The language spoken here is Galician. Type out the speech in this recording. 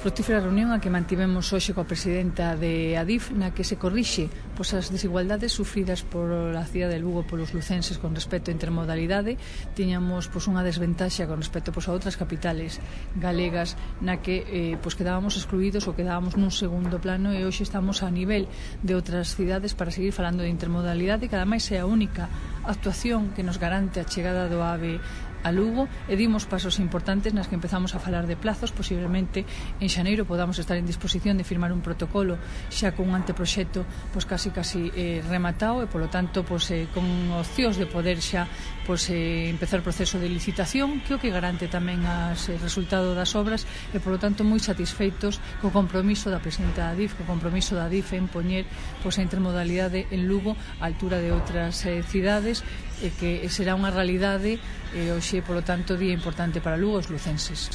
Frutífera reunión a que mantivemos hoxe coa presidenta de Adif, na que se corrixe as desigualdades sufridas por a cidade de Lugo polos lucenses con respecto á intermodalidade. Tiñamos unha desventaxa con respecto a outras capitales galegas na que quedábamos excluídos ou quedábamos nun segundo plano, e hoxe estamos a nivel de outras cidades para seguir falando de intermodalidade, que ademais é a única actuación que nos garante a chegada do AVE a Lugo, e dimos pasos importantes nas que empezamos a falar de plazos. Posiblemente en xaneiro podamos estar en disposición de firmar un protocolo xa con un anteproxecto casi rematado, e polo tanto con opcións de poder xa empezar o proceso de licitación, que o que garante tamén o resultado das obras, e polo tanto moi satisfeitos co compromiso da presidenta da Adif, co compromiso da Adif en poñer a intermodalidade en Lugo á altura de outras cidades, e que será unha realidade hoxe, polo tanto, día importante para Lugo e os lucenses.